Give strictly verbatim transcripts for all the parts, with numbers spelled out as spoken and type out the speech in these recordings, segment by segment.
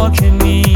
را که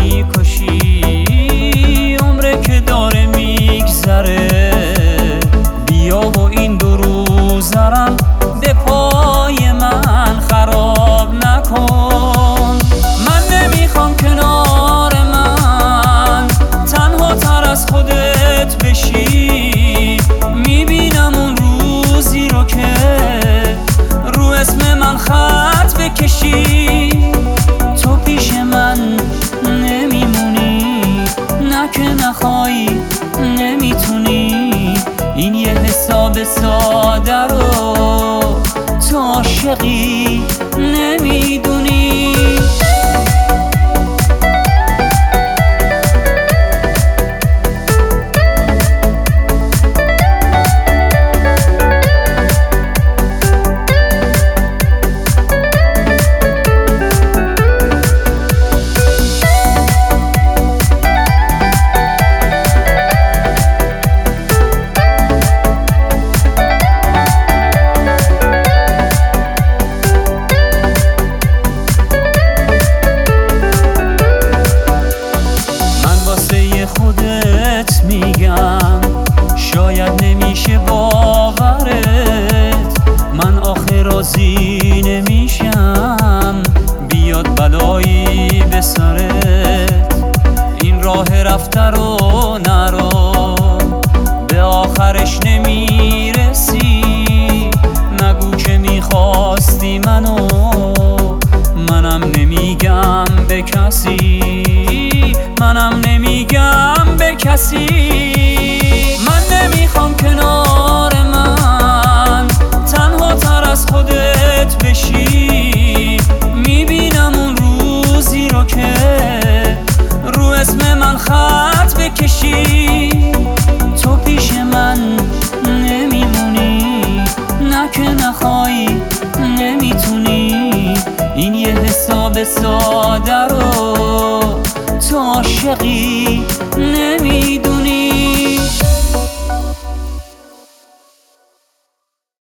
میکشی، عمره که داره میگذره، بیا و این دو روزرم به پای من خراب نکن. من نمیخوام کنار من تنها تر از خودت بشی، میبینم اون روزی رو که رو اسم من خط بکشی. تو پیش من نمیمونی، نه که نخوای نمیتونی، این یه حساب ساده رو تو عاشقی نمیدونی. خودت میگم شاید نمیشه باورت، من آخه راضی نمیشم بیاد بلایی به سرت. این راه رفته رو نرو، به آخرش نمیرسی. نگو که میخواستی منو، منم نمیگم به کسی، منم نمیگم به کسی. من نمیخوام کنار من تنها تر از خودت بشی، میبینم اون روزی رو که رو اسم من خط بکشی. تو پیش من نمیمونی، نه که نخوای نمیتونی، این یه حساب ساده رو تو عاشقی نمیدونی.